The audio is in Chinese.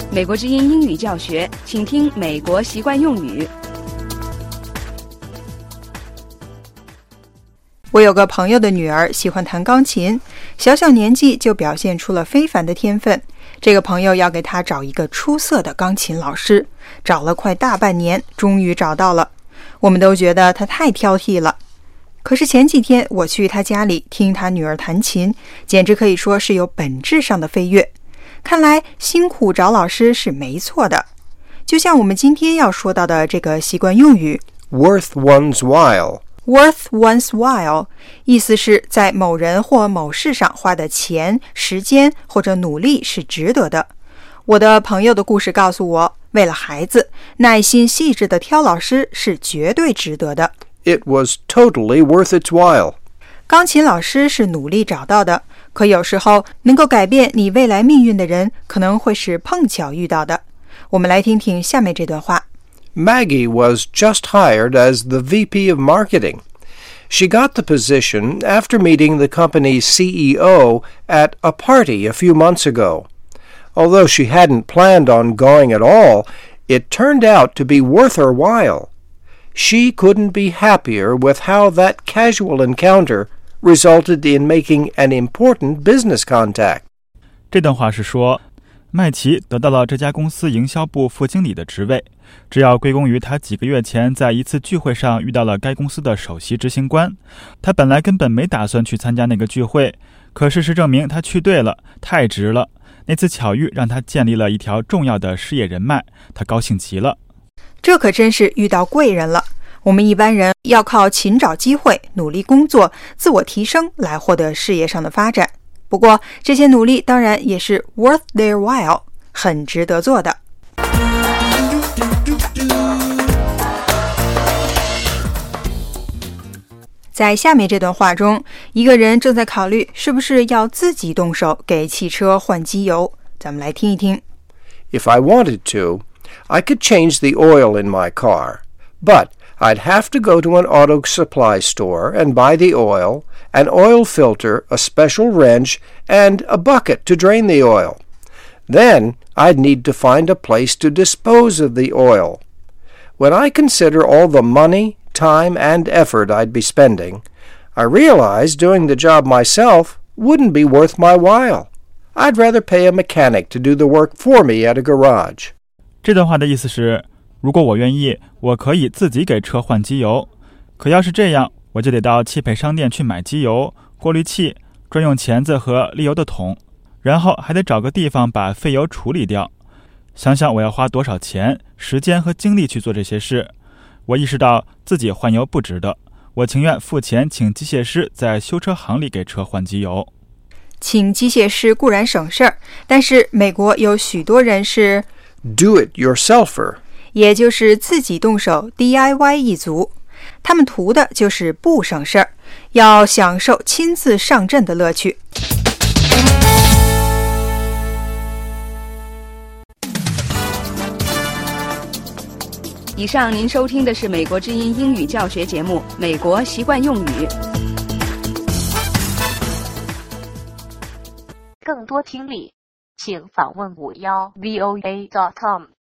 美国之音英语教学，请听美国习惯用语。 我有个朋友的女儿喜欢弹钢琴，小小年纪就表现出了非凡的天分。这个朋友要给她找一个出色的钢琴老师，找了快大半年，终于找到了。我们都觉得她太挑剔了。可是前几天我去她家里听她女儿弹琴，简直可以说是有本质上的飞跃。看来辛苦找老师是没错的。就像我们今天要说到的这个习惯用语 Worth one's while。Worth one's while 意思是在某人或某事上花的钱、时间或者努力是值得的。我的朋友的故事告诉我，为了孩子，耐心细致的挑老师是绝对值得的。 It was totally worth its while。 钢琴老师是努力找到的，可有时候能够改变你未来命运的人，可能会是碰巧遇到的。我们来听听下面这段话。 Maggie was just hired as the VP of Marketing. She got the position after meeting the company's CEO at a party a few months ago. Although she hadn't planned on going at all, it turned out to be worth her while. She couldn't be happier with how that casual encounter resulted in making an important business contact. 这段话是说，麦琪得到了这家公司营销部副经理的职位，这要归功于他几个月前在一次聚会上遇到了该公司的首席执行官。他本来根本没打算去参加那个聚会，可事实证明他去对了，太值了。那次巧遇让他建立了一条重要的事业人脉，他高兴极了。 这可真是遇到贵人了。我们一般人要靠勤找机会、努力工作、自我提升来获得事业上的发展。不过这些努力当然也是 worth their while， 很值得做的。在下面这段话中，一个人正在考虑是不是要自己动手给汽车换机油。咱们来听一听。 If I wanted to, I could change the oil in my car, but I'd have to go to an auto supply store and buy the oil, an oil filter, a special wrench, and a bucket to drain the oil. Then I'd need to find a place to dispose of the oil. When I consider all the money, time, and effort I'd be spending, I realize doing the job myself wouldn't be worth my while. I'd rather pay a mechanic to do the work for me at a garage. 这段话的意思是，如果我愿意，我可以自己给车换机油。可要是这样，我就得到汽配商店去买机油、过滤器、专用钳子和沥油的桶，然后还得找个地方把废油处理掉。想想我要花多少钱、时间和精力去做这些事，我意识到自己换油不值得，我情愿付钱请机械师在修车行里给车换机油。 请机械师固然省事儿，但是美国有许多人是 Do it yourselfer， 也就是自己动手 DIY 一族，他们图的就是不省事儿，要享受亲自上阵的乐趣。 以上您收听的是美国之音英语教学节目《美国习惯用语》。 更多听力，请访问51voa.com。